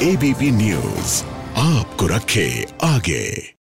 ABP news आपको रखे आगे।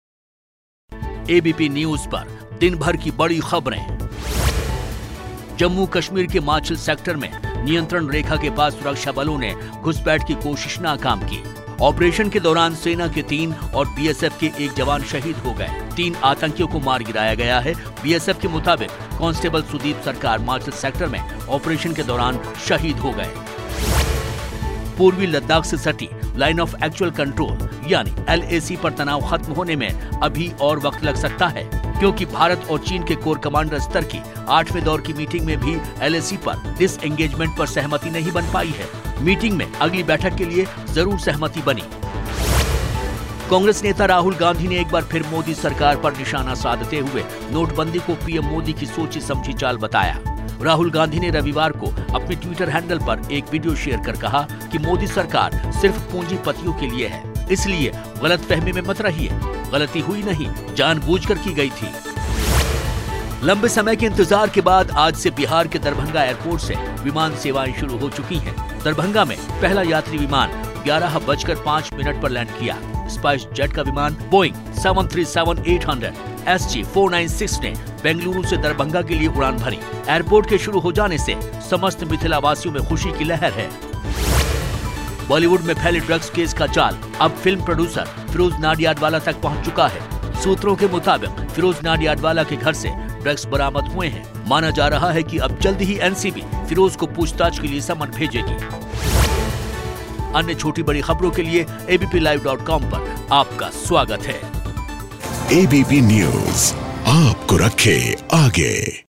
एबीपी न्यूज पर दिन भर की बड़ी खबरें। जम्मू कश्मीर के माछिल सेक्टर में नियंत्रण रेखा के पास सुरक्षा बलों ने घुसपैठ की कोशिश नाकाम की। ऑपरेशन के दौरान सेना के 3 और बीएसएफ के 1 जवान शहीद हो गए। 3 आतंकियों को मार गिराया गया है। बीएसएफ के मुताबिक कांस्टेबल सुदीप सरकार माछिल सेक्टर में ऑपरेशन के दौरान शहीद हो गए। पूर्वी लद्दाख से सटी लाइन ऑफ एक्चुअल कंट्रोल यानी LAC पर तनाव खत्म होने में अभी और वक्त लग सकता है, क्योंकि भारत और चीन के कोर कमांडर स्तर की 8वें दौर की मीटिंग में भी LAC पर डिसएंगेजमेंट पर सहमति नहीं बन पाई है। मीटिंग में अगली बैठक के लिए जरूर सहमति बनी। कांग्रेस नेता राहुल गांधी ने एक बार फिर मोदी सरकार पर निशाना साधते हुए नोटबंदी को पीएम मोदी की सोची समझी चाल बताया। राहुल गांधी ने रविवार को अपने ट्विटर हैंडल पर एक वीडियो शेयर कर कहा कि मोदी सरकार सिर्फ पूंजीपतियों के लिए है, इसलिए गलतफहमी में मत रहिए। गलती हुई नहीं, जानबूझकर की गई थी। लंबे समय के इंतजार के बाद आज से बिहार के दरभंगा एयरपोर्ट से विमान सेवाएं शुरू हो चुकी हैं। दरभंगा में पहला यात्री विमान 11:05 पर लैंड किया। स्पाइस जेट का विमान बोइंग 737-800 SG-496 ने बेंगलुरु से दरभंगा के लिए उड़ान भरी। एयरपोर्ट के शुरू हो जाने से समस्त मिथिला वासियों में खुशी की लहर है। बॉलीवुड में फैले ड्रग्स केस का जाल अब फिल्म प्रोड्यूसर फिरोज नाडियाडवाला तक पहुंच चुका है। सूत्रों के मुताबिक फिरोज नाडियाडवाला के घर से ड्रग्स बरामद हुए हैं। माना जा रहा है कि अब जल्द ही एनसीबी फिरोज को पूछताछ के लिए समन भेजेगी। अन्य छोटी बड़ी खबरों के लिए abplive.com पर आपका स्वागत है। एबीपी न्यूज आपको रखे आगे।